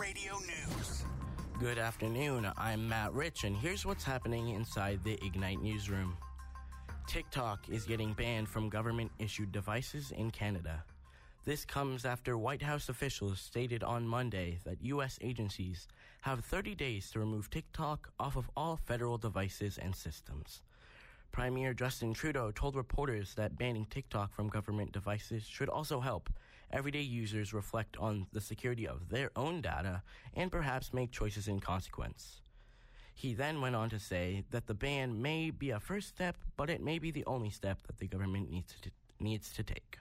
Radio News. Good afternoon, I'm Matt Rich, and here's what's happening inside the Ignite newsroom. TikTok is getting banned from government-issued devices in Canada. This comes after White House officials stated on Monday that U.S. agencies have 30 days to remove TikTok off of all federal devices and systems. Premier Justin Trudeau told reporters that banning TikTok from government devices should also help everyday users reflect on the security of their own data and perhaps make choices in consequence. He then went on to say that the ban may be a first step, but it may be the only step that the government needs to take.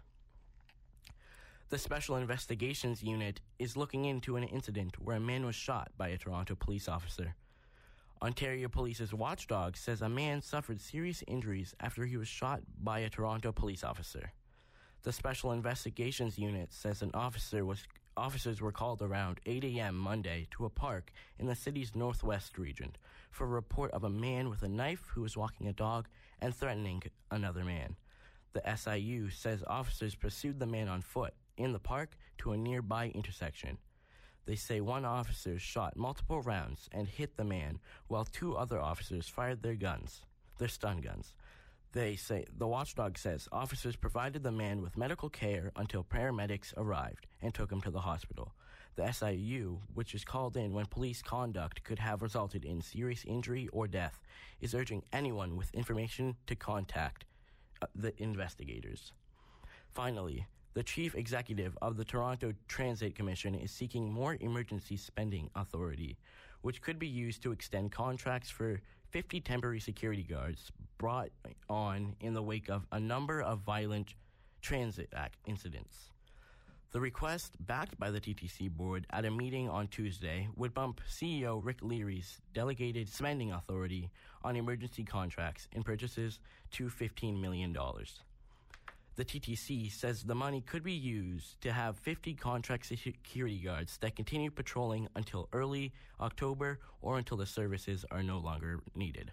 The Special Investigations Unit is looking into an incident where a man was shot by a Toronto police officer. Ontario Police's watchdog says a man suffered serious injuries after he was shot by a Toronto police officer. The Special Investigations Unit says officers were called around 8 a.m. Monday to a park in the city's northwest region for a report of a man with a knife who was walking a dog and threatening another man. The SIU says officers pursued the man on foot in the park to a nearby intersection. They say one officer shot multiple rounds and hit the man, while two other officers fired their stun guns. They say the watchdog says officers provided the man with medical care until paramedics arrived and took him to the hospital. The SIU, which is called in when police conduct could have resulted in serious injury or death, is urging anyone with information to contact the investigators. Finally, the chief executive of the Toronto Transit Commission is seeking more emergency spending authority, which could be used to extend contracts for 50 temporary security guards brought on in the wake of a number of violent transit incidents. The request, backed by the TTC board at a meeting on Tuesday, would bump CEO Rick Leary's delegated spending authority on emergency contracts and purchases to $15 million. The TTC says the money could be used to have 50 contract security guards that continue patrolling until early October or until the services are no longer needed.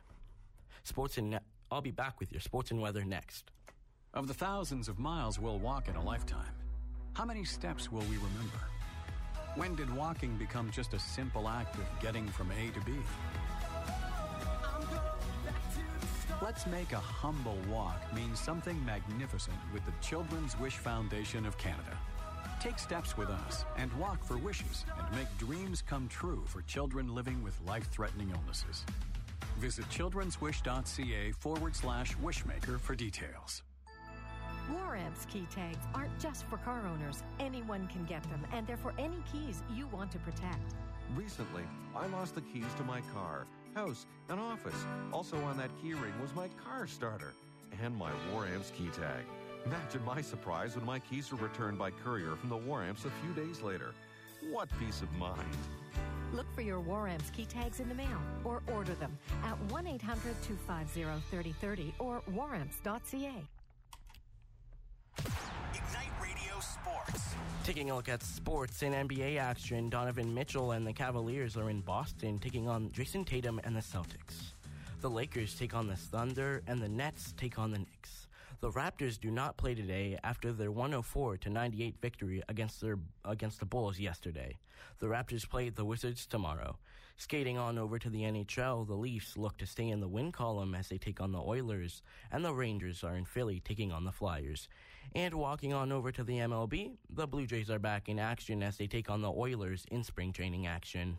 I'll be back with your sports and weather next. Of the thousands of miles we'll walk in a lifetime, how many steps will we remember? When did walking become just a simple act of getting from A to B? Let's make a humble walk mean something magnificent with the Children's Wish Foundation of Canada. Take steps with us and walk for wishes and make dreams come true for children living with life-threatening illnesses. Visit childrenswish.ca/wishmaker for details. War-Amp's key tags aren't just for car owners. Anyone can get them, and they're for any keys you want to protect. Recently, I lost the keys to my car, house, and office. Also on that key ring was my car starter and my War-Amps key tag. Imagine my surprise when my keys were returned by courier from the War-Amps a few days later. What peace of mind. Look for your War-Amps key tags in the mail or order them at 1-800-250-3030 or waramps.ca. Ignite Radio Sports. Taking a look at sports in NBA action, Donovan Mitchell and the Cavaliers are in Boston taking on Jason Tatum and the Celtics. The Lakers take on the Thunder and the Nets take on the Knicks. The Raptors do not play today after their 104-98 victory against the Bulls yesterday. The Raptors play the Wizards tomorrow. Skating on over to the NHL, the Leafs look to stay in the win column as they take on the Oilers, and the Rangers are in Philly taking on the Flyers. And walking on over to the MLB, the Blue Jays are back in action as they take on the Oilers in spring training action.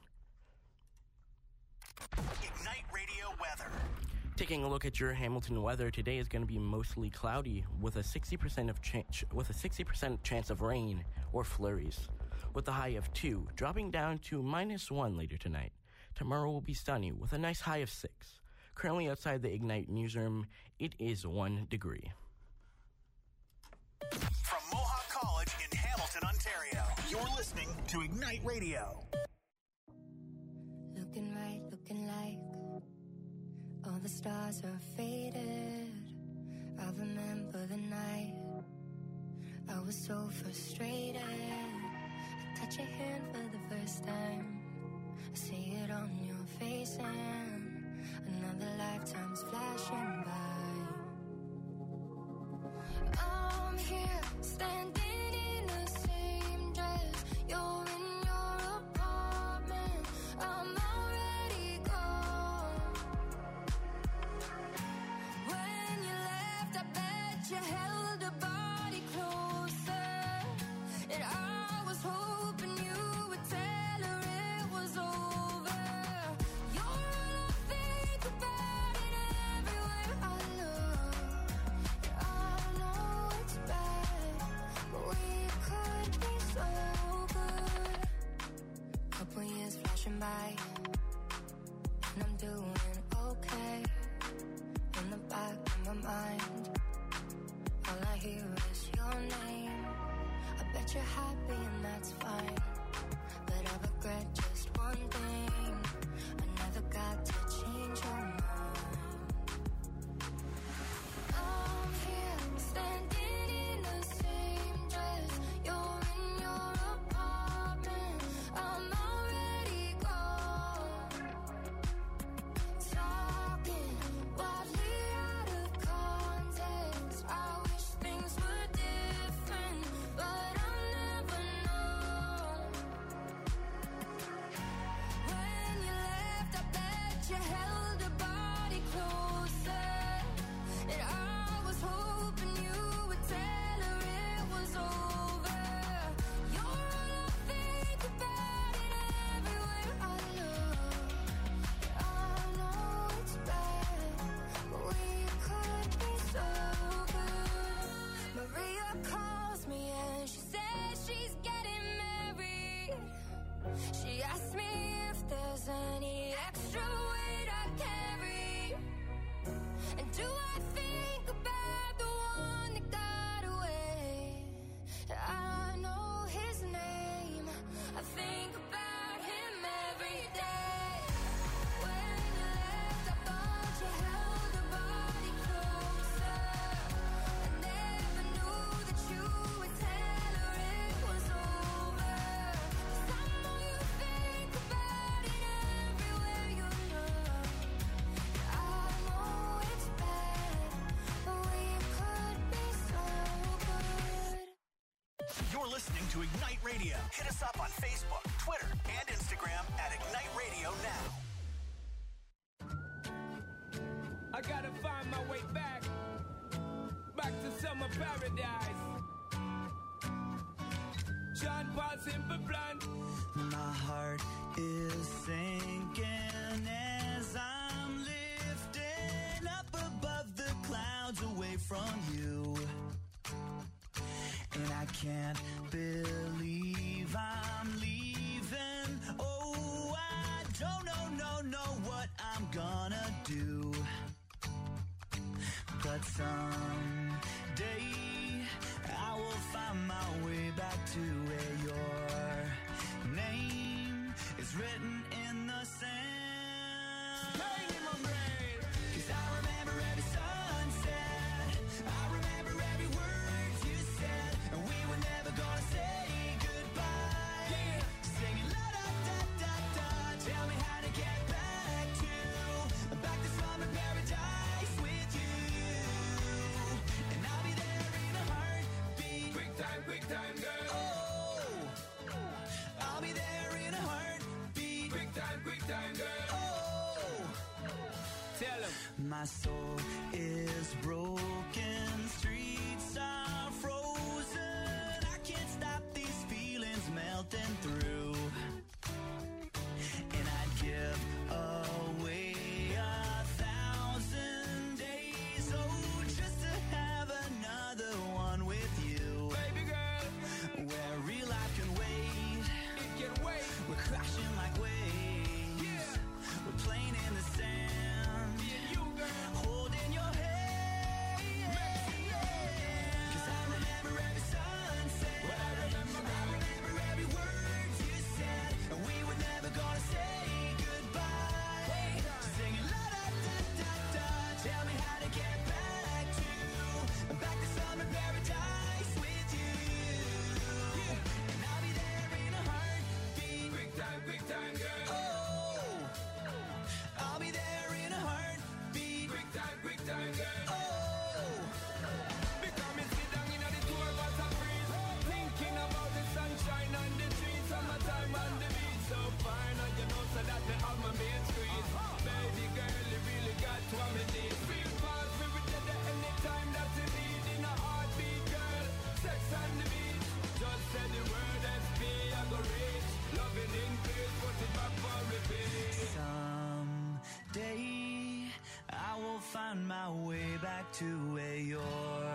Ignite Radio weather. Taking a look at your Hamilton weather, today is going to be mostly cloudy with a 60% chance of rain or flurries, with a high of 2, dropping down to -1 later tonight. Tomorrow will be sunny with a nice high of 6. Currently outside the Ignite newsroom, it is 1 degree. From Mohawk College in Hamilton, Ontario, you're listening to Ignite Radio. Looking right, looking like all the stars are faded. I remember the night I was so frustrated. I touch your hand for the first time. I see it on your face and another lifetime's flashing by. I'm here standing in the same dress. You're in your apartment. closer. And I was hoping you would tell her it was over. You're all I think about and everywhere I look. I know it's bad, but we could be so good. Maria calls me and she says she's getting married. She asked me if there's any extra weight I carry. And do I think about the one that got away? I know his name. I think about him every day. When you left, I thought you held her body closer. I never knew that you would tell her it was over. 'Cause I know you think about it everywhere you look. I know it's bad, but we could be so good. You're listening to Ignite Radio. Hit us up on Facebook, Twitter, and Instagram at Ignite Radio Now. I gotta find my way back to summer paradise. John Paul Simple Plan. My heart is sinking as I'm lifting up above the clouds away from you. And I can't believe I'm leaving. Oh, I don't know what I'm gonna do. But someday I will find my way back to where your name is written in the sand. Stay in my brain. 'Cause I remember every sunset. I remember every word you said. And we were never gonna say goodbye. Yeah. Singing la da da da da. Tell me how to get back to summer paradise with you. And I'll be there in a heartbeat. Quick time, girl. Oh, I'll be there in a heartbeat. Quick time, girl. Oh, Tell him. my soul is broken, streets are frozen. I can't stop these feelings melting through. And I'd give away 1,000 days, oh, just to have another one with you. Baby girl, Where real life can wait. it can wait. We're crashing like waves. Yeah. We're playing in the sand. Me and you, girl. Holding your hand. 'Cause I remember every sunset. What I remember, I remember every word you said. And we were never gonna say goodbye. Singing la da da da da. Tell me how to get back to summer paradise with you. And I'll be there in a heartbeat. Quick time, girl. Oh, I'll be there in a heartbeat. Quick time, girl. Oh, Because me sit down in the tour bus and breeze, thinking about the sunshine and the trees, summertime and the beach. So fine, and you know so that me have my main squeeze. Baby girl, you really got what me need. Feel fast, we will get there anytime that you need. In a heartbeat, girl, sex on the beach. Just say the word SP, I go reach. Loving in place, put it back for repeat. someday I will find my way back to where your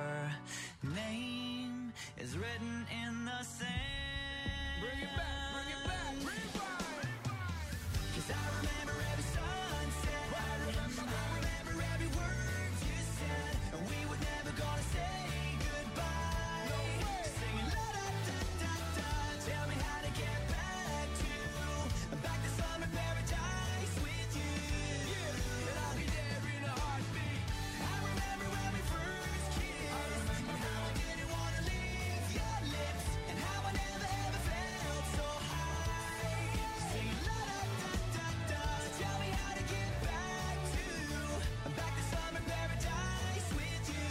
name is written in the sand. Bring it back, rewind. 'Cause I remember every sunset. I remember every word you said. And we were never gonna say goodbye. Singing la da da da da. Tell me how to get back to summer paradise with you. And I'll be there in a heartbeat. I remember when we first kissed. And how I didn't wanna leave your lips. And how I never ever felt so high. Singing la da da da da. Tell me how to get back to summer paradise with you.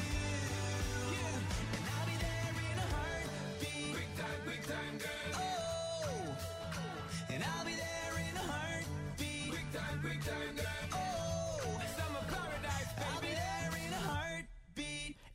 And I'll be there in a heartbeat. Quick time, girl. Oh, and I'll be there in a heartbeat. Quick time, girl. Oh, Summer paradise.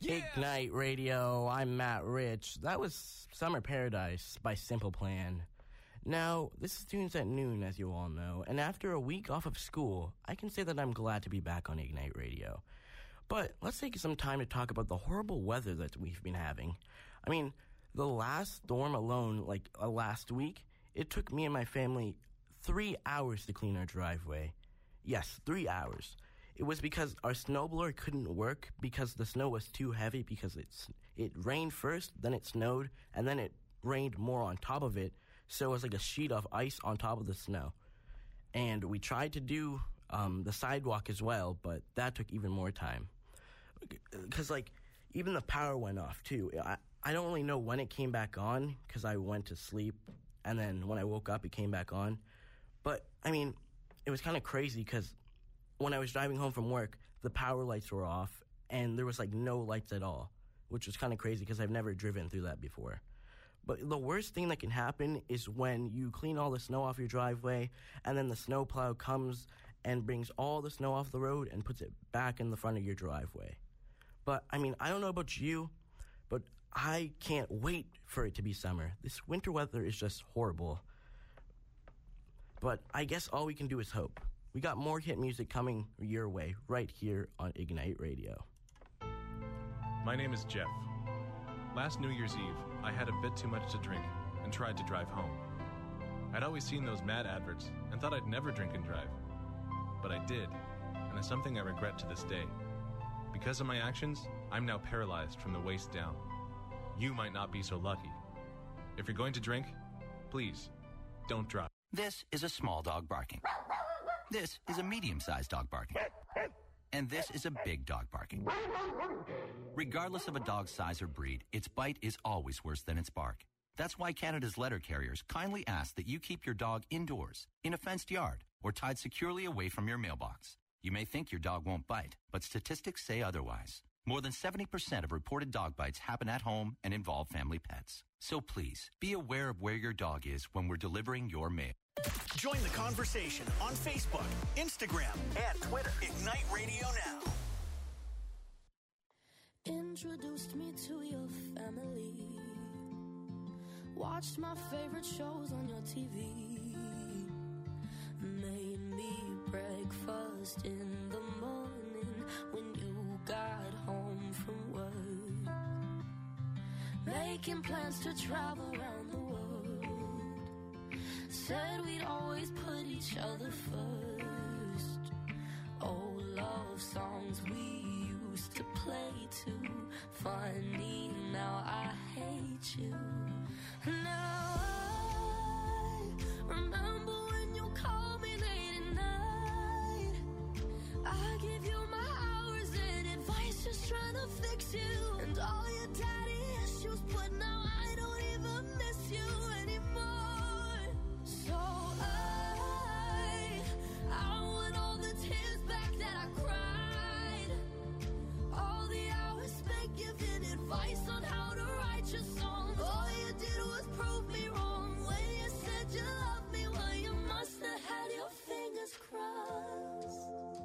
Ignite Radio, I'm Matt Rich. That was Summer Paradise by Simple Plan. Now, this is Tunes at Noon, as you all know, and after a week off of school, I can say that I'm glad to be back on Ignite Radio. But let's take some time to talk about the horrible weather that we've been having. I mean, the last storm alone, last week, it took me and my family 3 hours to clean our driveway. Yes, 3 hours. It was because our snowblower couldn't work because the snow was too heavy because it rained first, then it snowed, and then it rained more on top of it, so it was like a sheet of ice on top of the snow. And we tried to do the sidewalk as well, but that took even more time. Because, even the power went off, too. I don't really know when it came back on because I went to sleep, and then when I woke up, it came back on. But, I mean, it was kind of crazy because when I was driving home from work, the power lights were off, and there was, no lights at all, which was kind of crazy because I've never driven through that before. But the worst thing that can happen is when you clean all the snow off your driveway, and then the snowplow comes and brings all the snow off the road and puts it back in the front of your driveway. But, I mean, I don't know about you, but I can't wait for it to be summer. This winter weather is just horrible. But I guess all we can do is hope. We got more hit music coming your way right here on Ignite Radio. My name is Jeff. Last New Year's Eve, I had a bit too much to drink and tried to drive home. I'd always seen those mad adverts and thought I'd never drink and drive. But I did, and it's something I regret to this day. Because of my actions, I'm now paralyzed from the waist down. You might not be so lucky. If you're going to drink, please, don't drive. This is a small dog barking. This is a medium-sized dog barking. And this is a big dog barking. Regardless of a dog's size or breed, its bite is always worse than its bark. That's why Canada's letter carriers kindly ask that you keep your dog indoors, in a fenced yard, or tied securely away from your mailbox. You may think your dog won't bite, but statistics say otherwise. More than 70% of reported dog bites happen at home and involve family pets. So please, be aware of where your dog is when we're delivering your mail. Join the conversation on Facebook, Instagram, and Twitter. Ignite Radio Now. Introduced me to your family. Watched my favorite shows on your TV. Made me breakfast in the morning when you got home from work. Making plans to travel around the world. Said we'd always put each other first. Old love songs we used to play too. Funny, now I hate you. Now I remember when you called me late at night. I give you my hours and advice, just trying to fix you. And all your daddy issues, but now I don't even miss you anymore. So I want all the tears back that I cried. All the hours spent giving advice on how to write your songs. All you did was prove me wrong when you said you loved me. Well, you must have had your fingers crossed.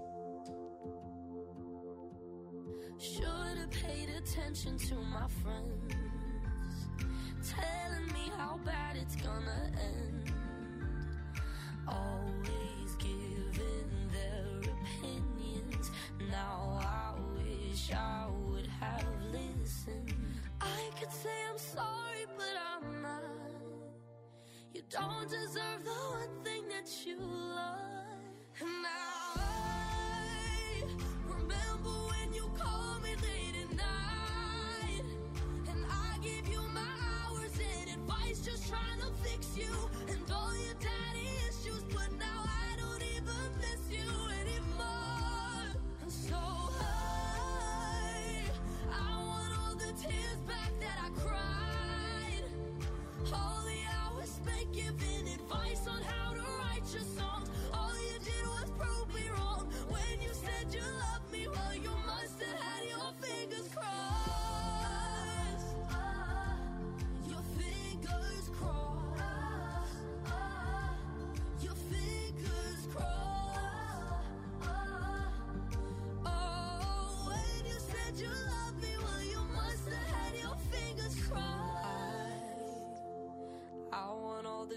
Should have paid attention to my friends, telling me how bad it's gonna end. Always giving their opinions. Now I wish I would have listened. I could say I'm sorry, but I'm not. You don't deserve the one thing that you love. And now I remember when you called me late at night. And I gave you my hours and advice, just trying to fix you. And all your daddy issues, but now I don't even miss you anymore. And so I want all the tears back that I cried. All the hours spent giving advice on how to write your songs. All you did was prove me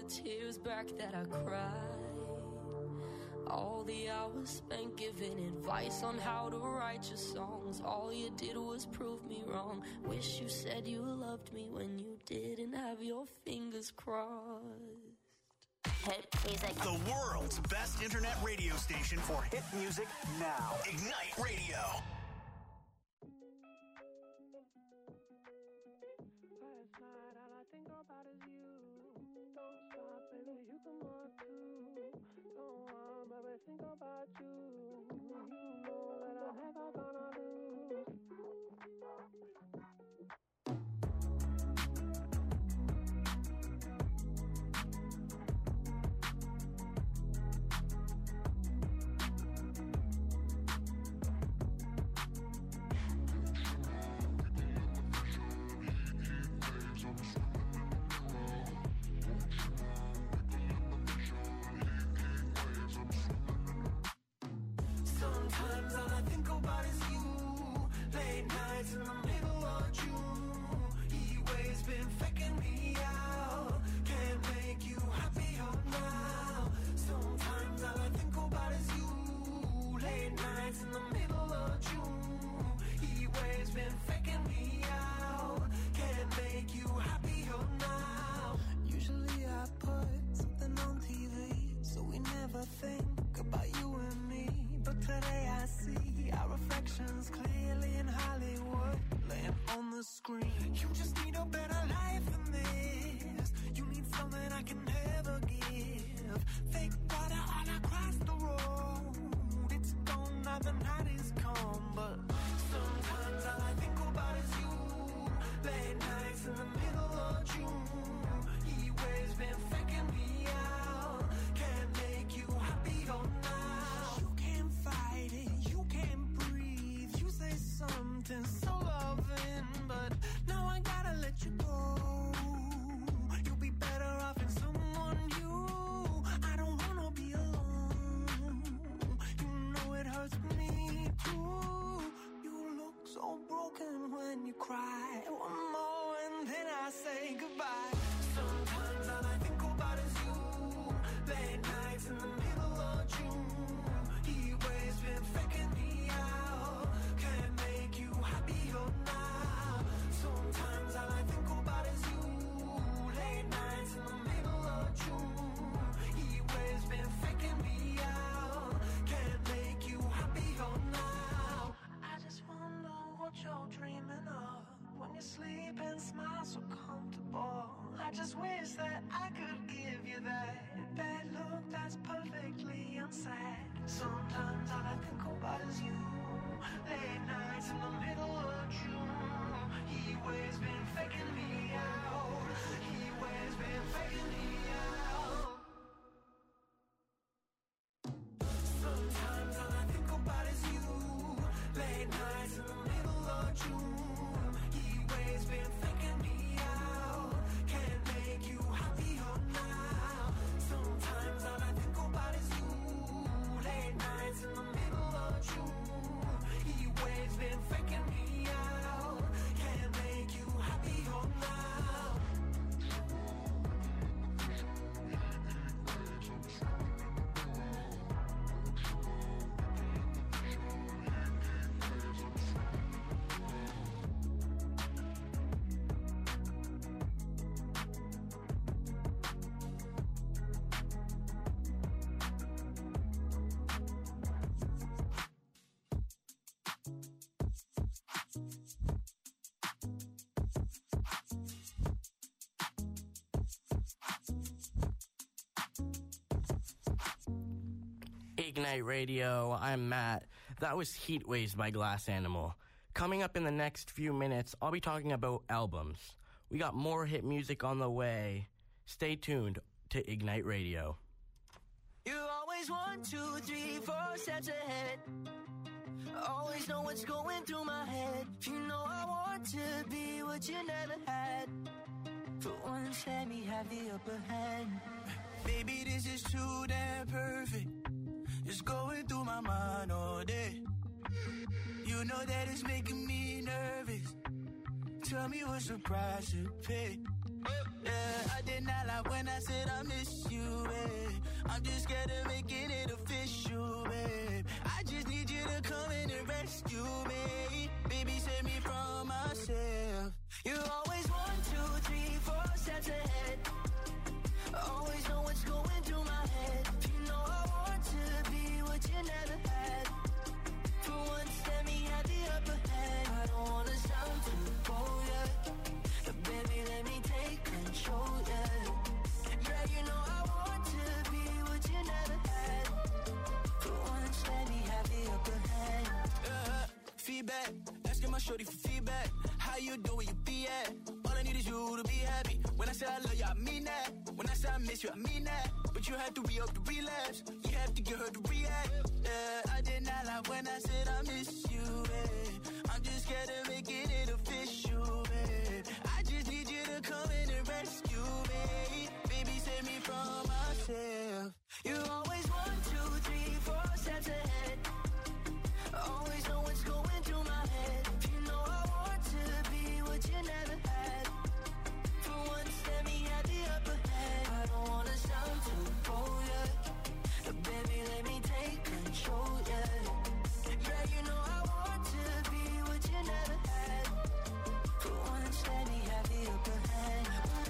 tears back that I cried. All the hours spent giving advice on how to write your songs. All you did was prove me wrong. Wish you said you loved me when you didn't have your fingers crossed. Hit music. The world's best internet radio station for hit music now. Ignite Radio. Last night all I think about is you. Don't stop, baby, you can walk too. Don't want, baby, think about you. You know that I'm never gonna lose. Sometimes all I think about is you. Late nights in the middle of June. He waves been faking me out. Can't make you happier now. Sometimes all I think about is you. Late nights in the middle of June. He waves been faking me out. Can't make you happier now. Usually I put something on TV, so we never think about you and me. But today I see our reflections clearly in Hollywood, laying on the screen. You just need a better life than this. You need something I can never give. Fake water all across the road. It's gone now, the night is come. But sometimes all I think about is you. Late nights in the middle of June. He waves been faking me out. Can't make you happier now. You can't fight it, you can't breathe. You say something so loving, but now I gotta let you go. You'll be better off in someone new. I don't wanna be alone. You know it hurts me too. You look so broken when you cry. One more and then I say goodbye. Sometimes all I think about is you. Late nights in the middle of June. He waves been faking me out. Can't make you happier now. Sometimes all I think about is you. Late nights in the middle of June. He waves been faking me out. Can't make you happier now. I just wonder what you're dreaming of when you sleep and smile so comfortable. I just wish that I could give you that look that's perfectly unsaid. Sometimes all I think about is you. Late nights in the middle of June. He waves been faking me out. He waves been faking me out. Sometimes all I think about is you. Late nights in the middle of June. He waves been faking me out. Can't make you happier now. Sometimes all I think about is you. Late nights in the middle of June. He waves been faking me out. Can't make you happier now. Ignite Radio, I'm Matt. That was Heat Waves by Glass Animal. Coming up in the next few minutes, I'll be talking about albums. We got more hit music on the way. Stay tuned to Ignite Radio. You always 1, 2, 3, 4 steps ahead. Always know what's going through my head. You know I want to be what you never had. For once, let me have the upper hand. Baby, this is too damn perfect. It's going through my mind all day. You know that it's making me nervous. Tell me what's the price to pay. Yeah, I did not lie when I said I miss you, babe. I'm just scared of making it official, babe. I just need you to come in and rescue me. Baby, save me from myself. You always 1, 2, 3, 4 steps ahead. Always know what's going through my head. You know I want to be what you never had. For once, let me have the upper hand. I don't wanna sound too bold, yeah. But baby, let me take control, yeah. Yeah, you know I want to be what you never had. For once, let me have the upper hand. Feedback, asking my shorty for feedback. How you doing, where you be at? All I need is you to be happy. When I say I love you, I mean that. When I say I miss you, I mean that. But you have to re-up the relapse. You have to get her to react. Yeah, I did not lie when I said I miss you, babe. I'm just scared of making it official, babe. I just need you to come in and rescue me. Baby, save me from myself. You always 1, 2, 3, 4 steps ahead. Always know what's going through my head. You know I want to be what you never had. For once, let me have the upper hand. I don't wanna sound too bold, yeah. But baby, let me take control, yeah. Yeah, you know I want to be what you never had. For once, let me have the upper hand.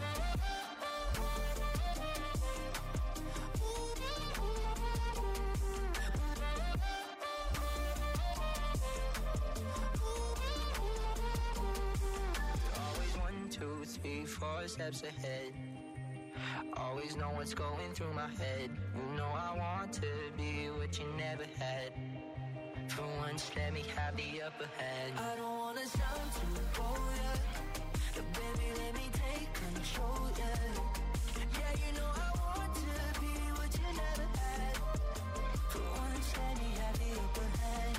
Always 1, 2, 3, 4 steps ahead. Always know what's going through my head. You know I want to be what you never had. For once, let me have the upper hand. I don't wanna sound too bold, yeah. But baby, let me take control, yeah. Yeah, you know I want to be what you never had. For once, let me have the upper hand.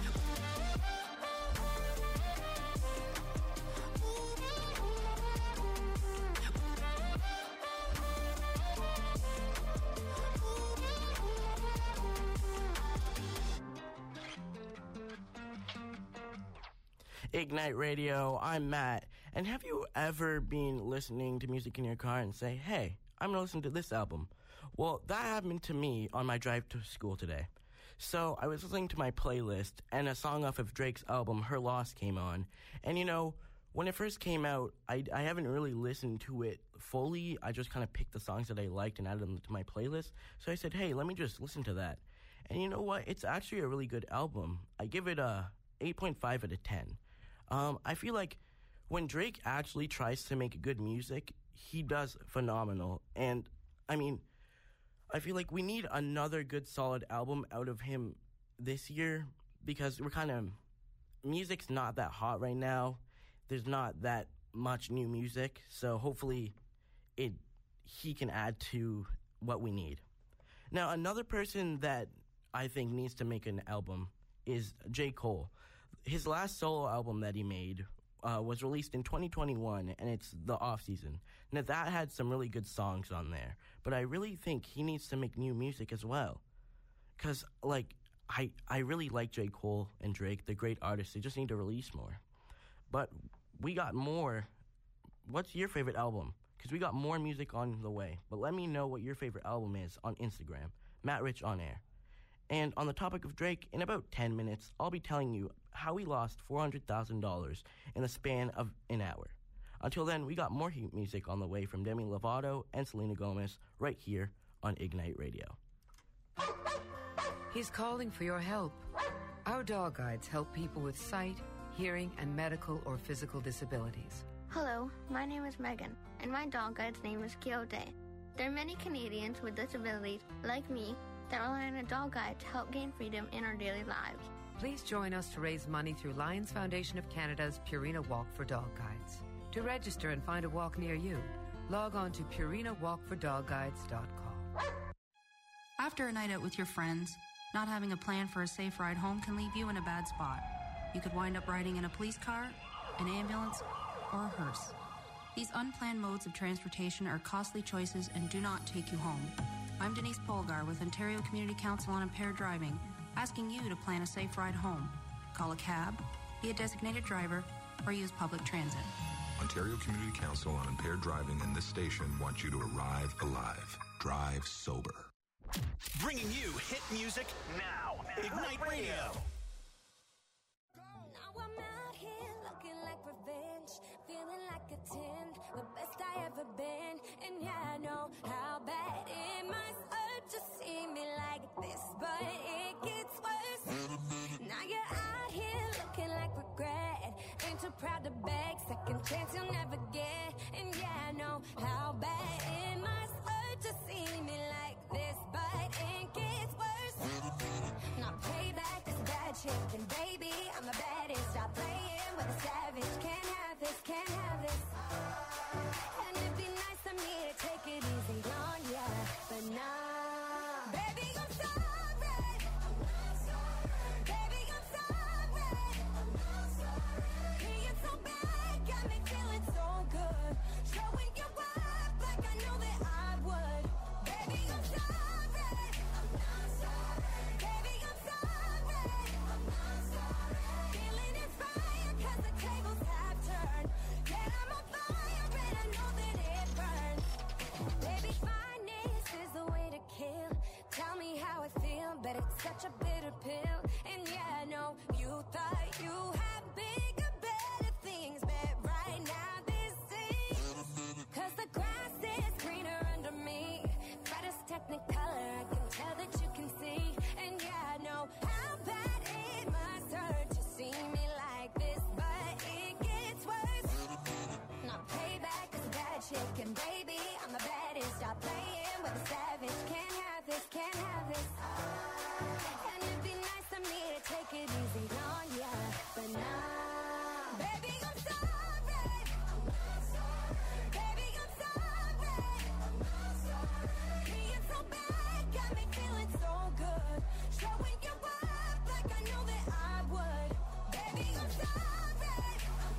Ignite Radio, I'm Matt. And have you ever been listening to music in your car and say, hey, I'm going to listen to this album? Well, that happened to me on my drive to school today. So I was listening to my playlist, and a song off of Drake's album, Her Loss, came on. And you know, when it first came out, I haven't really listened to it fully. I just kind of picked the songs that I liked and added them to my playlist. So I said, hey, let me just listen to that. And you know what? It's actually a really good album. I give it a 8.5 out of 10. I feel like when Drake actually tries to make good music, he does phenomenal. And, I mean, I feel like we need another good, solid album out of him this year because we're kind of... music's not that hot right now. There's not that much new music. So hopefully he can add to what we need. Now, another person that I think needs to make an album is J. Cole. His last solo album that he made was released in 2021, and it's The Off Season. Now, that had some really good songs on there, but I really think he needs to make new music as well. Because, like, I really like J. Cole and Drake. They're great artists. They just need to release more. But we got more. What's your favorite album? Because we got more music on the way. But let me know what your favorite album is on Instagram, Matt Rich On Air. And on the topic of Drake, in about 10 minutes, I'll be telling you how he lost $400,000 in the span of an hour. Until then, we got more heat music on the way from Demi Lovato and Selena Gomez right here on Ignite Radio. He's calling for your help. Our dog guides help people with sight, hearing, and medical or physical disabilities. Hello, my name is Megan, and my dog guide's name is Quixote. There are many Canadians with disabilities, like me, that rely on a dog guide to help gain freedom in our daily lives. Please join us to raise money through Lions Foundation of Canada's Purina Walk for Dog Guides. To register and find a walk near you, log on to purinawalkfordogguides.com. After a night out with your friends, not having a plan for a safe ride home can leave you in a bad spot. You could wind up riding in a police car, an ambulance, or a hearse. These unplanned modes of transportation are costly choices and do not take you home. I'm Denise Polgar with Ontario Community Council on Impaired Driving, asking you to plan a safe ride home. Call a cab, be a designated driver, or use public transit. Ontario Community Council on Impaired Driving and this station want you to arrive alive. Drive sober. Bringing you hit music now. Ignite Radio. Now I'm out here looking like revenge, feeling like a 10, the best I ever been. And yeah, I know how bad it must hurt to see me like this, but it gets worse. Now you're out here looking like regret, ain't too proud to beg, second chance you'll never get. And yeah, I know how bad it must hurt to see me like this, but it gets worse. Now payback is bad shit, and baby, I'm the baddest. Stop playing with a savage. Can't have this, can't have this. And it'd be nice of me to take it easy on ya, but nah. Baby, I'm sorry. Baby, I'm sorry. Being so bad got me feeling so good. Showing you up like I know that I would. Baby, I'm sorry. Baby, I'm sorry. Feeling inspired 'cause the tables have turned. Yeah, I'm on fire and I know that it burns. Baby, fineness is the way to kill. Tell me how it feels, but it's such a bitter pill. And yeah, I know you thought you had bigger, better things, but right now this is 'cause the grass is greener under me. Brightest technicolor, I can tell that you can see. And yeah, I know how bad it must hurt to see me like this, but it gets worse. Now payback is bad shit, and baby, I'm the baddest. Stop playing with a savage. Can't have this, can't have this. And it'd be nice of me to take it easy on ya, but nah. Baby, I'm sorry. Baby, I'm sorry. Being so bad got me feeling so good. Showing you up like I know that I would. Baby, I'm sorry.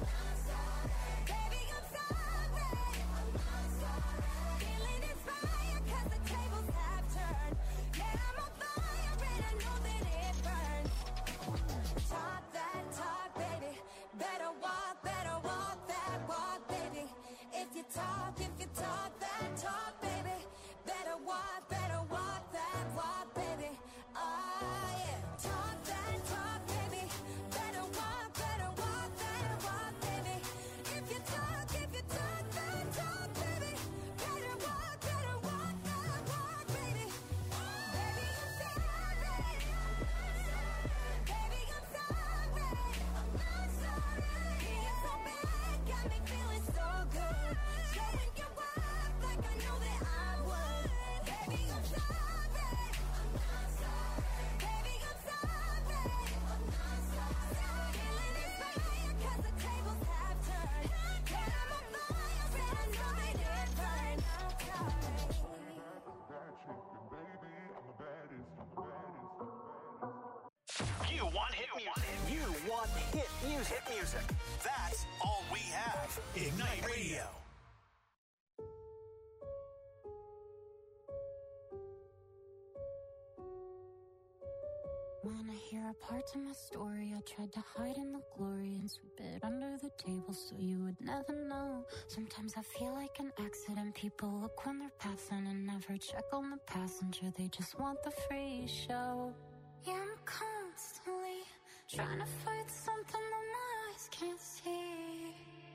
Baby, I'm sorry. Feeling inspired 'cause the tables have turned. Yeah, I'm on fire and I know that it burns. Talk that talk, baby. Better walk that walk, baby. If you talk that talk, baby. Better walk that walk, baby. Oh yeah. Talk that talk, baby. Better walk that walk, baby. If you talk that talk, baby. Better walk that walk, baby. Baby, I'm sorry. Baby, I'm sorry. Being so bad got me feeling so good. Showing you up like I know that I would. Baby, I'm sorry. Baby, I'm sorry. Feeling inspired 'cause the tables have turned. Yeah, I'm on fire and I know that it burns. You want hit music. You want hit music. Hit music. That's all we have. Ignite Radio. Wanna hear a part of my story? I tried to hide in the glory and sweep it under the table so you would never know. Sometimes I feel like an accident. People look when they're passing and never check on the passenger. They just want the free show. Yeah, I'm constantly trying to fight something that my eyes can't see.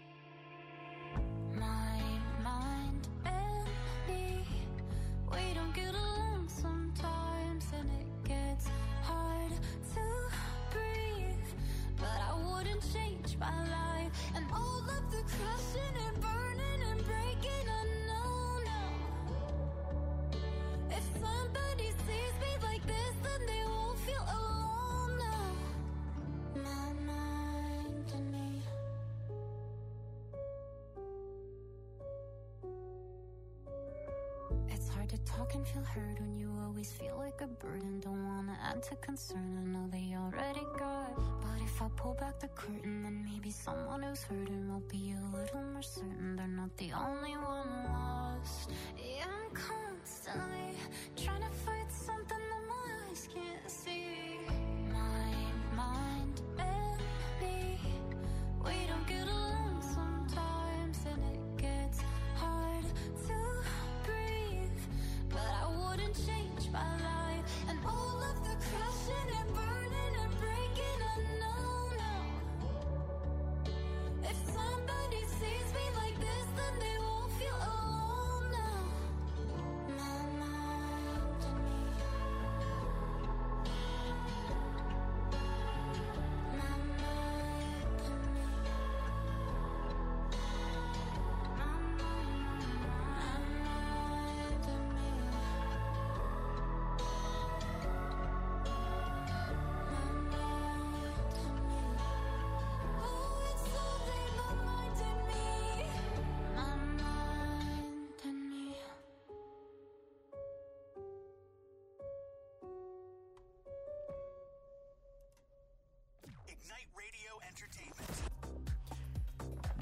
My mind and me, we don't get along sometimes, and it gets hard to breathe. But I wouldn't change my life, and all of the crashing and burning and breaking, I know now. If somebody sees me like this, then they won't feel alone now. My mind and me. It's hard to talk and feel heard when you always feel like a burden. Don't wanna add to concern, I know they already got. But if I pull back the curtain, then maybe someone who's hurting will be a little more certain they're not the only one lost. Yeah, I'm constantly trying to fight something that my eyes can't see. My mind and me, we don't get along sometimes.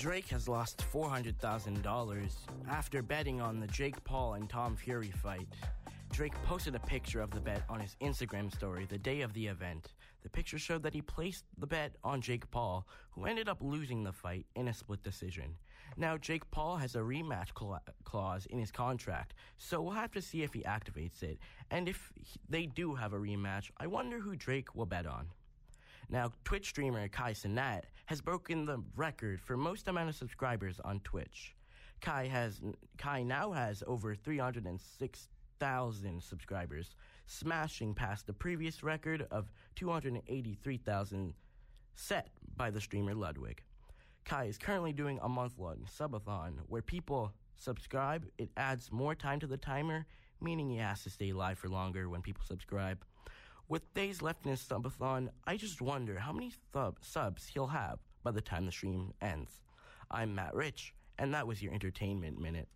Drake has lost $400,000 after betting on the Jake Paul and Tom Fury fight. Drake posted a picture of the bet on his Instagram story the day of the event. The picture showed that he placed the bet on Jake Paul, who ended up losing the fight in a split decision. Now, Jake Paul has a rematch clause in his contract, so we'll have to see if he activates it. And if they do have a rematch, I wonder who Drake will bet on. Now, Twitch streamer Kai Cenat has broken the record for most amount of subscribers on Twitch. Kai now has over 306,000 subscribers, smashing past the previous record of 283,000 set by the streamer Ludwig. Kai is currently doing a month-long subathon where people subscribe. It adds more time to the timer, meaning he has to stay live for longer when people subscribe. With days left in his subathon, I just wonder how many subs he'll have by the time the stream ends. I'm Matt Rich, and that was your Entertainment Minute.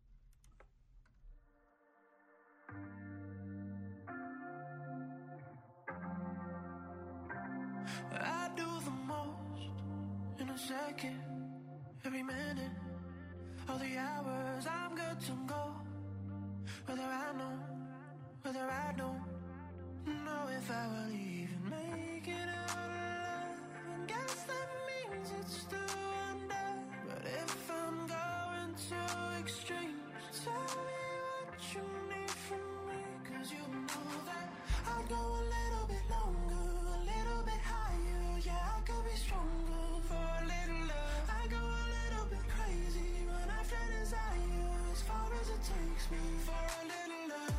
I do the most in a second, every minute, all the hours I'm good to go. Whether I know, whether I don't know if I will even make it out alive. And guess that means it's still under. But if I'm going to extremes, tell me what you need from me. Cause you know that I'll go a little bit longer, a little bit higher. Yeah, I could be stronger for a little love. I go a little bit crazy when I feel desire, as far as it takes me for a little love.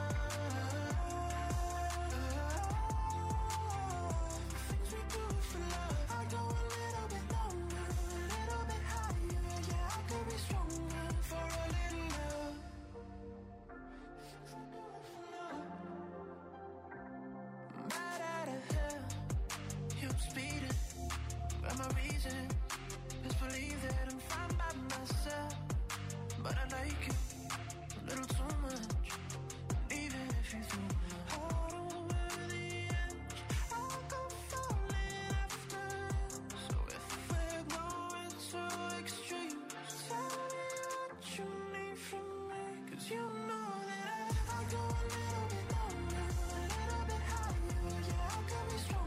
Speeding, but my reason is believe that I'm fine by myself. But I like you a little too much. And even if you threw my heart over the edge, I'll go falling after. So if we're going to extremes, tell me what you need from me. Cause you know that I'll go a little bit longer, a little bit higher. Yeah, I could be stronger.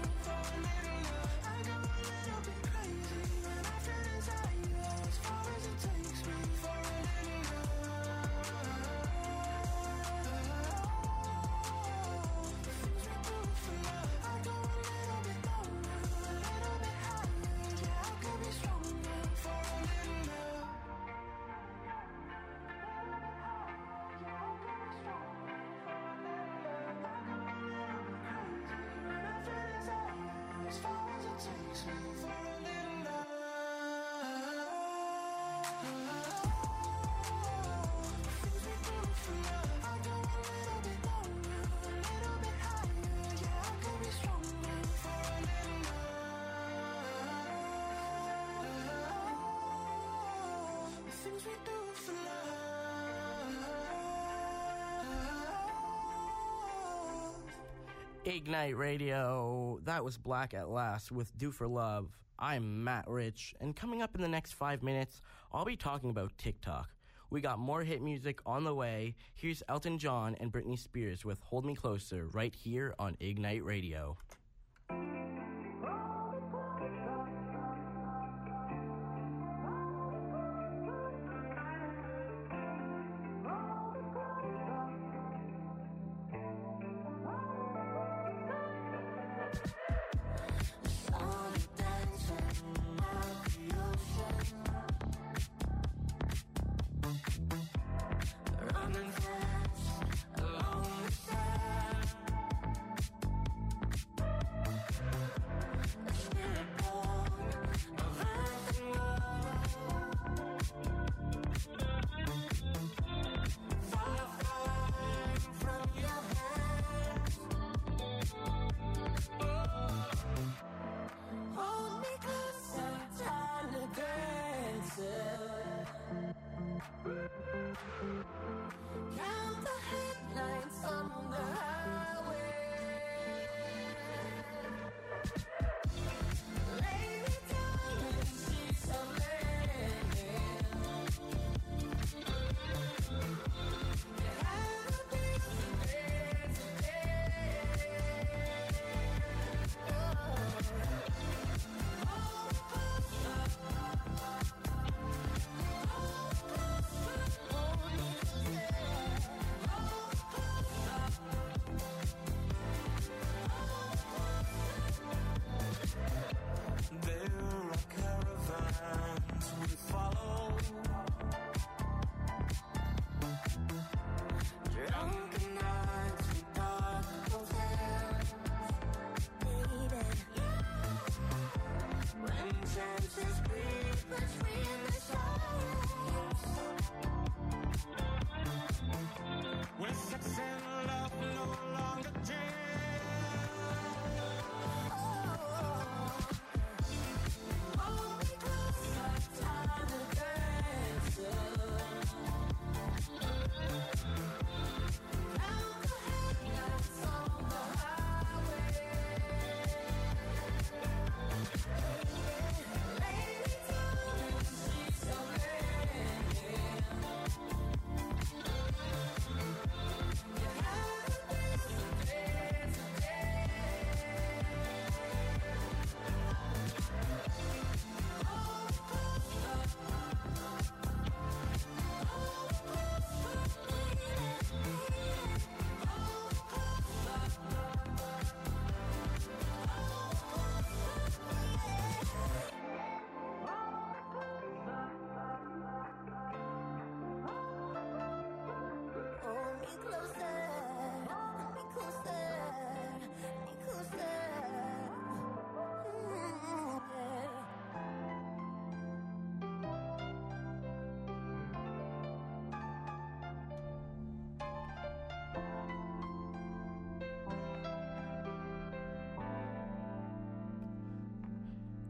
Ignite Radio. That was Black at Last with Do For Love. I'm Matt Rich, and coming up in the next 5 minutes, I'll be talking about TikTok. We got more hit music on the way. Here's Elton John and Britney Spears with Hold Me Closer right here on Ignite Radio.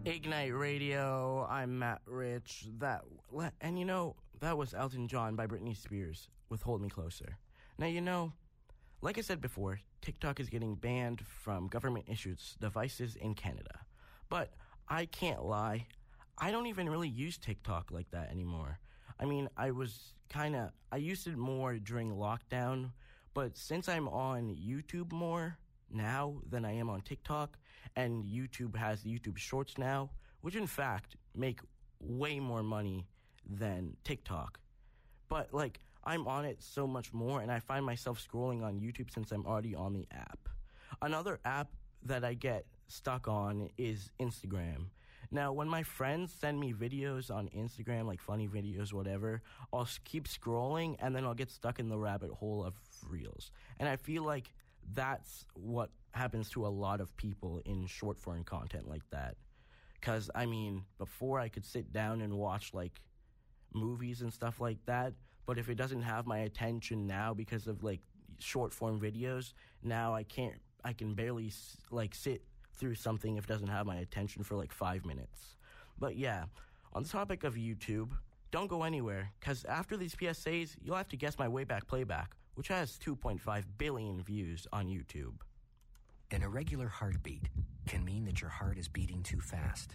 Ignite Radio, I'm Matt Rich. That was Elton John by Britney Spears with Hold Me Closer. Now, like I said before, TikTok is getting banned from government-issued devices in Canada. But I can't lie, I don't even really use TikTok like that anymore. I mean, I used it more during lockdown, but since I'm on YouTube more now than I am on TikTok, and YouTube has YouTube Shorts now, which in fact make way more money than TikTok. But, I'm on it so much more, and I find myself scrolling on YouTube since I'm already on the app. Another app that I get stuck on is Instagram. Now, when my friends send me videos on Instagram, like funny videos, whatever, I'll keep scrolling, and then I'll get stuck in the rabbit hole of Reels. And I feel like that's what happens to a lot of people in short-form content like that. Because, before I could sit down and watch, movies and stuff like that, but if it doesn't have my attention now because of, short-form videos, now I can barely, sit through something if it doesn't have my attention for, 5 minutes. But, yeah, on the topic of YouTube, don't go anywhere, because after these PSAs, you'll have to guess my Wayback Playback, which has 2.5 billion views on YouTube. An irregular heartbeat can mean that your heart is beating too fast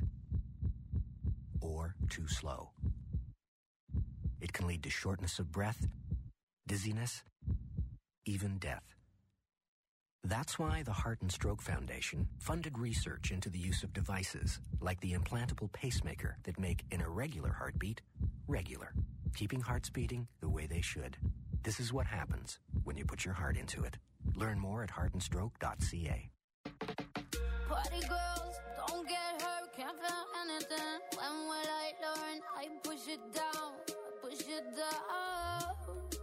or too slow. It can lead to shortness of breath, dizziness, even death. That's why the Heart and Stroke Foundation funded research into the use of devices like the implantable pacemaker that make an irregular heartbeat regular, keeping hearts beating the way they should. This is what happens when you put your heart into it. Learn more at heartandstroke.ca. Party girls, don't get hurt, can't feel anything. When will I learn? I push it down, push it down.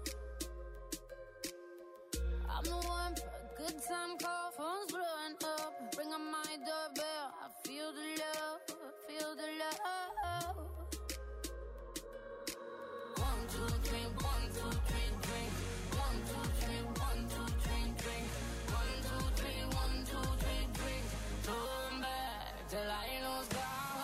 I'm the one for a good time call, phone's blowing up. Bring on my doorbell, I feel the love, feel the love. 1, 2, 3, 1, 2, 3, drink. 1, 2, 3, 1, 2, 3, drink. 1, 2, 3, 1, 2, 3, drink. Turn back till I lose God.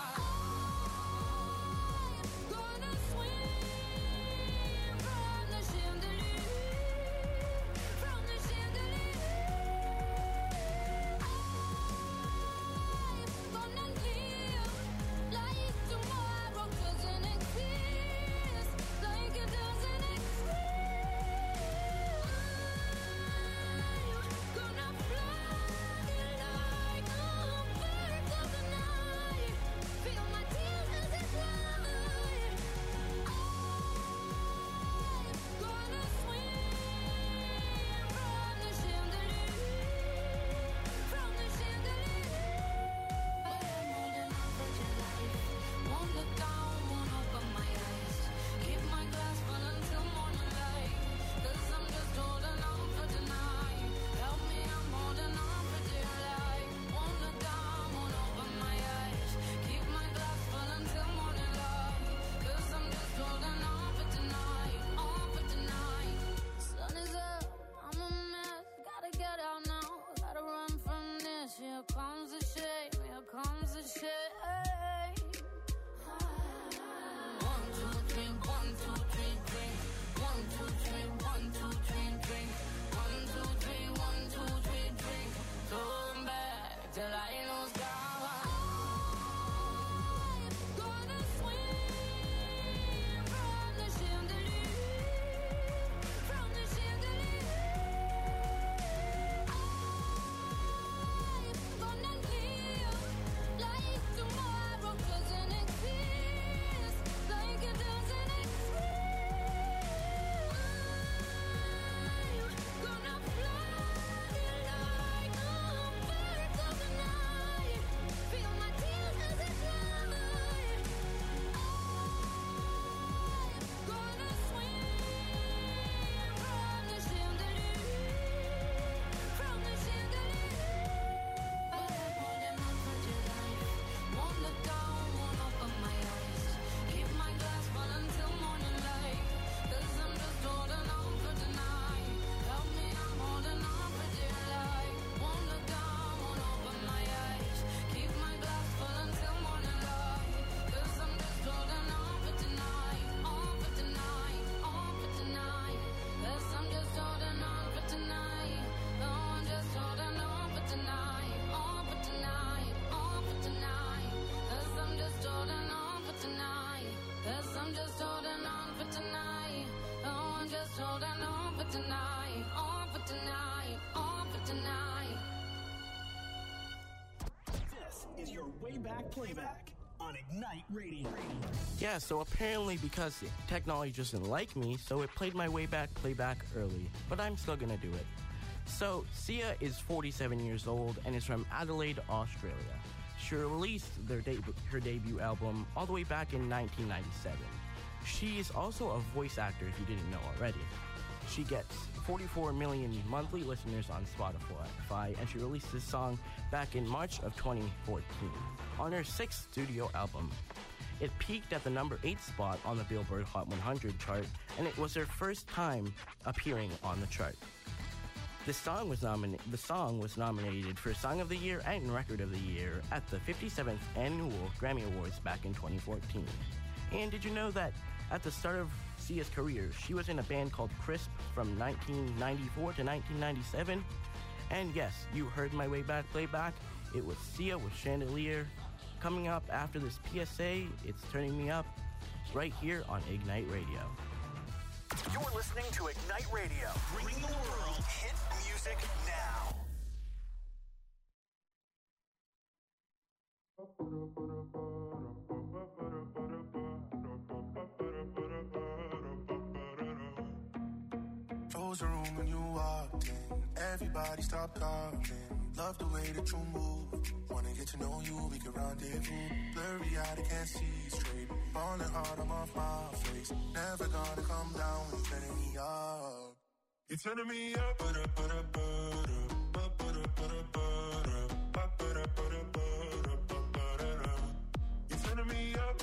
Playback on Ignite Radio. Yeah, so apparently because technology doesn't like me, so it played my playback early. But I'm still gonna do it. So, Sia is 47 years old and is from Adelaide, Australia. She released her debut album all the way back in 1997. She is also a voice actor, if you didn't know already. She gets 44 million monthly listeners on Spotify, and she released this song back in March of 2014 on her 6th studio album. It peaked at the number 8 spot on the Billboard Hot 100 chart, and it was her first time appearing on the chart. The song was nominated for Song of the Year and Record of the Year at the 57th Annual Grammy Awards back in 2014. And did you know that at the start of Sia's career, she was in a band called Crisp from 1994 to 1997? And yes, you heard my playback. It was Sia with Chandelier. Coming up after this PSA, it's Turning Me Up, right here on Ignite Radio. You're listening to Ignite Radio, bringing the world hit music now. Froze the room when you walked in. Everybody stopped talking. Love the way that you move. Wanna get to know you, we can rendezvous. Blurry eyed, I can't see straight. Falling hard, I'm off my face. Never gonna come down when you're turning me up. You're turning me up, You're turning me up,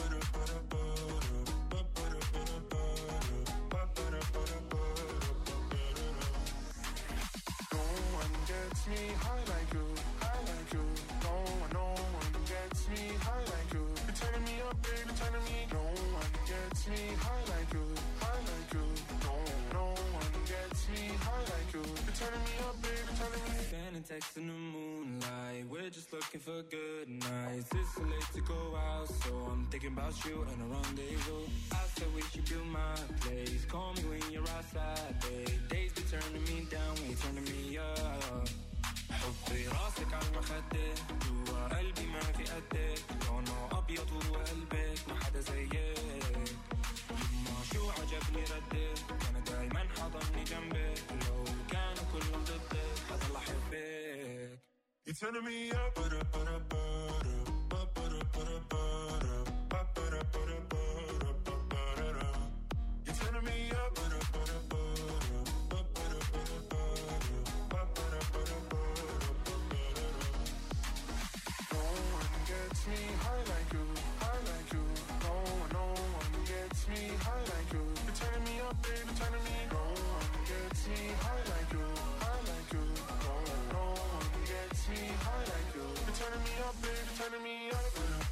No one gets me high like you, No one gets me high like you. You're turning me up, baby, turning me. No one gets me high like you, No one gets me high like you. You're turning me up, baby, turning me. Standing text in the moonlight, we're just looking for good nights. It's so late to go out, so I'm thinking about you and a rendezvous. I said we should build my place. Call me when you're outside, babe. Days be turning me down when you're turning me up. حطي راسك على المخدة جوا قلبي ما في قدك لونه أبيض وقلبك ما حدا زيك يما شو عجبني ردك أنا دايما حضني جنبك لو كانوا كلهم ضدك حضل أحبك You're turning me up, You're turning me up, No one gets me high like you, No one gets me high like you. You're turning me up, baby, turning me. No one gets me high like you, No one gets me high like you. You're turning me up, baby, turning me up.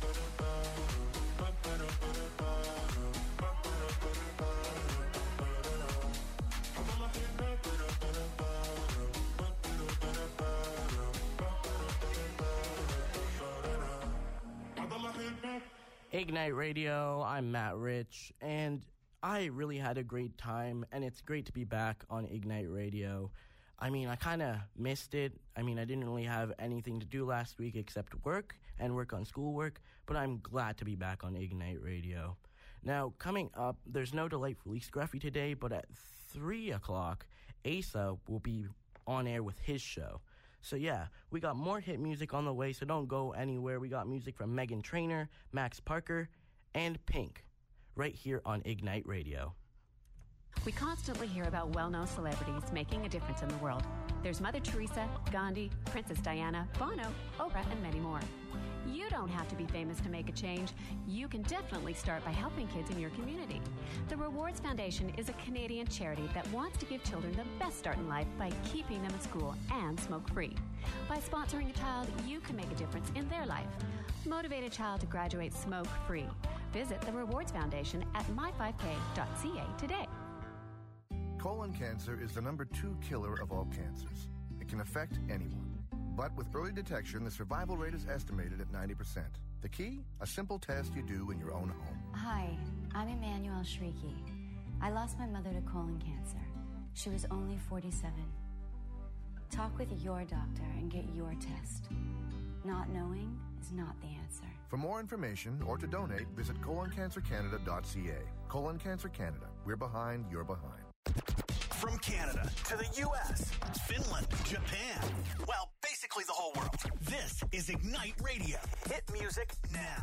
Ignite Radio, I'm Matt Rich, and I really had a great time, and it's great to be back on Ignite Radio. I mean, I kind of missed it. I mean, I didn't really have anything to do last week except work and work on schoolwork, but I'm glad to be back on Ignite Radio. Now, coming up, there's no Delightfully Scruffy today, but at 3 o'clock, Asa will be on air with his show. So yeah, we got more hit music on the way, so don't go anywhere. We got music from Meghan Trainor, Max Parker, and Pink, right here on Ignite Radio. We constantly hear about well-known celebrities making a difference in the world. There's Mother Teresa, Gandhi, Princess Diana, Bono, Oprah, and many more. You don't have to be famous to make a change. You can definitely start by helping kids in your community. The Rewards Foundation is a Canadian charity that wants to give children the best start in life by keeping them in school and smoke-free. By sponsoring a child, you can make a difference in their life. Motivate a child to graduate smoke-free. Visit the Rewards Foundation at my5k.ca today. Colon cancer is the number 2 killer of all cancers. It can affect anyone. But with early detection, the survival rate is estimated at 90%. The key? A simple test you do in your own home. Hi, I'm Emmanuel Shrieky. I lost my mother to colon cancer. She was only 47. Talk with your doctor and get your test. Not knowing is not the answer. For more information or to donate, visit coloncancercanada.ca. Colon Cancer Canada. We're behind, you're behind. From Canada to the U.S., Finland, Japan, well, basically the whole world. This is Ignite Radio. Hit music now.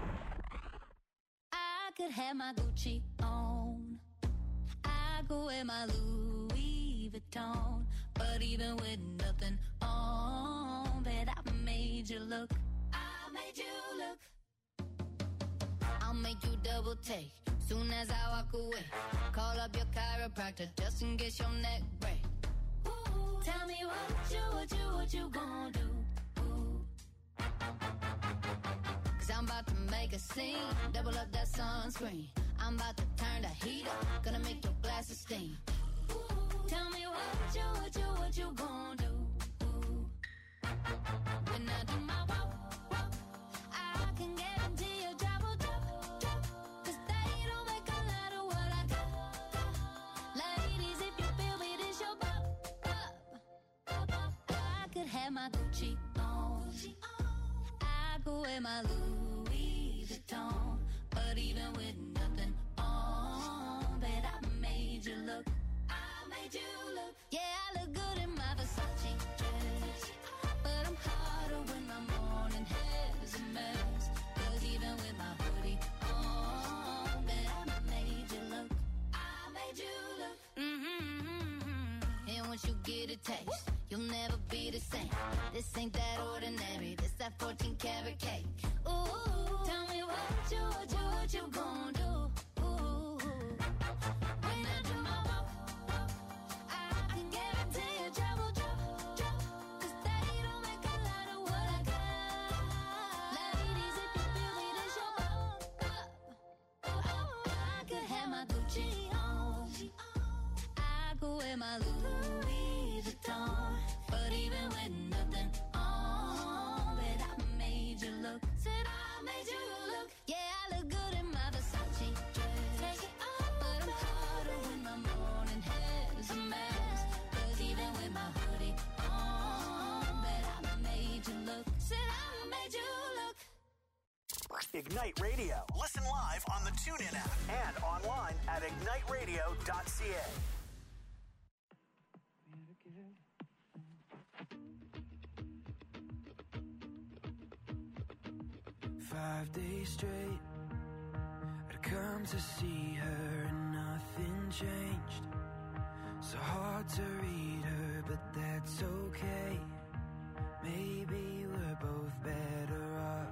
I could have my Gucci on. I go wear my Louis Vuitton. But even with nothing on, bet I made you look. I made you look. I'll make you double take soon as I walk away. Call up your chiropractor just in case your neck break. Ooh, tell me what you gonna do? Ooh. 'Cause I'm about to make a scene, double up that sunscreen. I'm about to turn the heat up, gonna make your glasses steam. Ooh, tell me what you gonna do? Ooh. When I do my walk, I can guarantee your job will drop. 'Cause they don't make a lot of what I got. Ladies, if you feel me, this your bop. I could have my Gucci on. I go wear my Louis Vuitton. But even with nothing on, bet I made you look. I made you look. Yeah, I look good in my Versace dress. But I'm hotter when my morning hair's a mess. 'Cause even with my hoodie on, bet I made you look. I made you look. And once you get a taste, you'll never be the same. This ain't that ordinary. This that 14 karat cake. Ooh, tell me what you gonna do? Ooh, when I do my walk, I can guarantee your job will drop. 'Cause they don't make a lot of what I got. Ladies, if you feel me, this your bop. I could have my Gucci on. I go wear my Louis Vuitton. But even with nothing on, bet I made you look. Said I made you look. Yeah, I look good in my Versace dress. Take it off, but I'm hotter when my morning hair's a mess. 'Cause even with my hoodie on, bet I made you look. Said I made you look. Ignite Radio. Listen live on the TuneIn app and online at igniteradio.ca. 5 days straight, I'd come to see her and nothing changed. So hard to read her, but that's okay. Maybe we're both better off.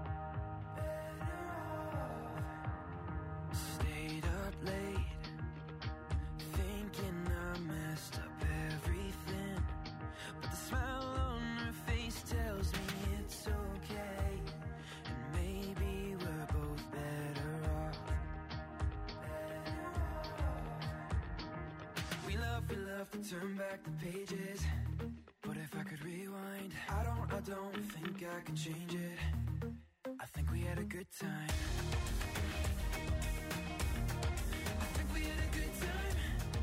Stayed up late, thinking I messed up everything. But the smile on her face tells me it's okay. And maybe we're both better off. We love to turn back the pages. But if I could rewind, I don't think I could change it. I think we had a good time. I think we had a good time.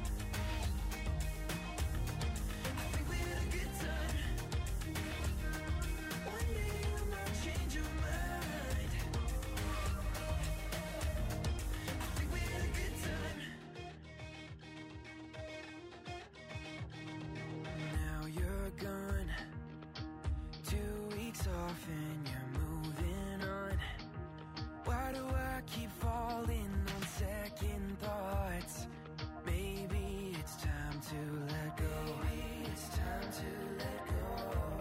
I think we had a good time. One day you might change your mind. I think we had a good time. Now you're gone, 2 weeks off and you're moving on. Why do I keep falling on second thoughts? Maybe it's time to let go. Maybe it's time to let go.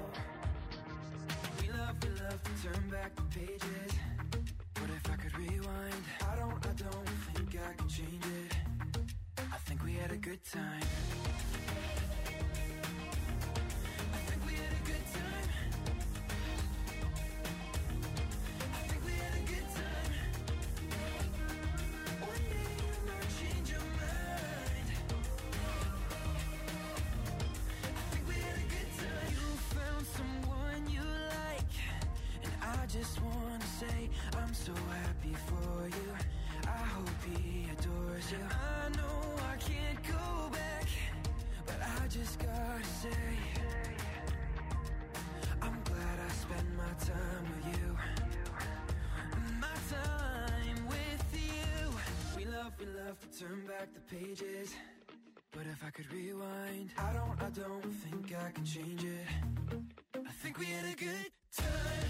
We love to turn back the pages. But if I could rewind, I don't think I could change it. I think we had a good time. I think we had a good time. I think we had a good time. One day you might change your mind. I think we had a good time. You found someone you like, and I just wanna say I'm so happy for you. I hope he adores you. I know I can't go back, have to turn back the pages, but if I could rewind, I don't think I can change it. I think we had a good time.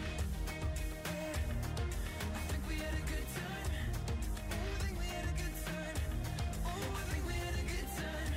I think we had a good time. I think we had a good time. Oh, I think we had a good time.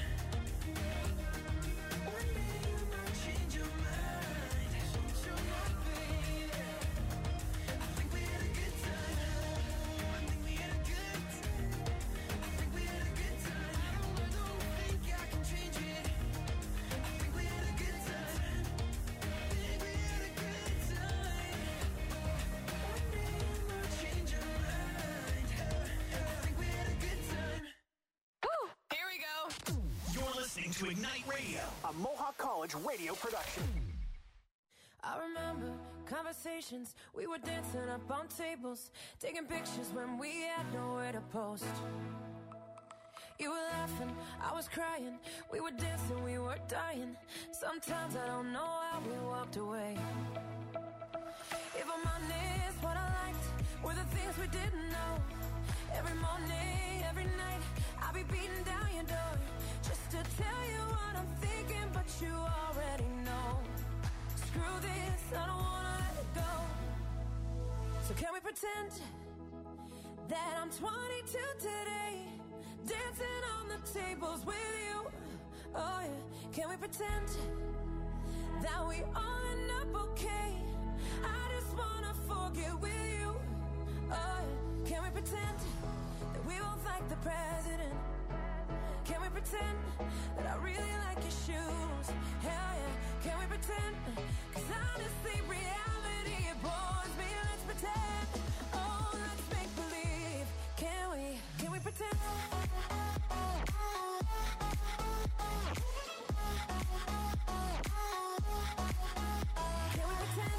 One day you might change your mind. Change your mind, baby. I think we had a good time. I think we had a good time. I think we had a good time. I don't think I can change it. I think we had a good time. I think we had a good time. One day you might change your mind. I think we had a good time. Woo! Here we go. You're listening to Ignite Radio, a Mohawk College radio production. I remember conversations, we were dancing up on tables, taking pictures when we had nowhere to post. You were laughing, I was crying, we were dancing, we were dying. Sometimes I don't know how we walked away. If I'm honest, what I liked were the things we didn't know. Every morning, every night, I'll be beating down your door just to tell you what I'm thinking, but you already know. Screw this, I don't wanna let it go. So can we pretend that I'm 22 today, dancing on the tables with you? Oh yeah, can we pretend that we all end up okay? I just wanna forget with you. Oh yeah, can we pretend that we both like the president? Can we pretend that I really like your shoes? Hell yeah, can we pretend? 'Cause honestly, reality it bores me. Let's pretend. Oh, let's make believe. Can we pretend? Can we pretend?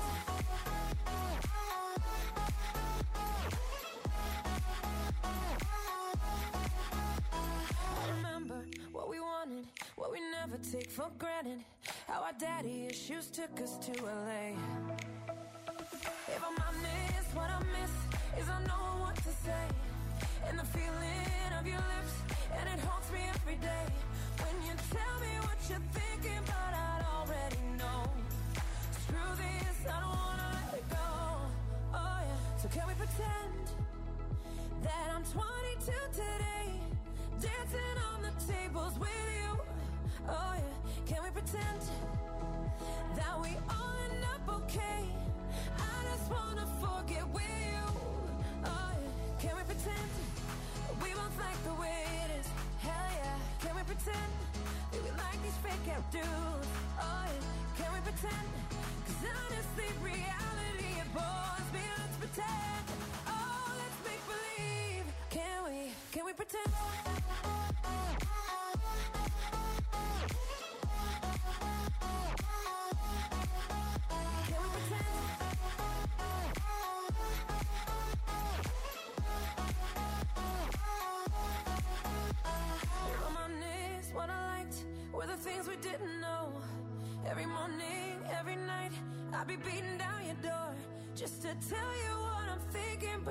I remember what we wanted, what we never take for granted. How our daddy issues took us to LA. If I'm honest, what I miss is I know what to say, and the feeling of your lips, and it haunts me every day. When you tell me what you're thinking, but I'd already know. Screw this, I don't wanna let it go. Oh yeah, so can we pretend that I'm 22 today, dancing on the tables with you? Oh yeah, can we pretend that we all end up okay? I just wanna forget with you. Oh yeah, can we pretend that we both like the way it is? Hell yeah, can we pretend that we like these fake out dudes? Oh yeah, can we pretend? 'Cause honestly, reality it bores me. Let's pretend. Oh, let's make believe. Can we pretend? Can we pretend? If I'm honest, what I liked were the things we didn't know. Every morning, every night, I'll be beating down your door just to tell you what I'm thinking, but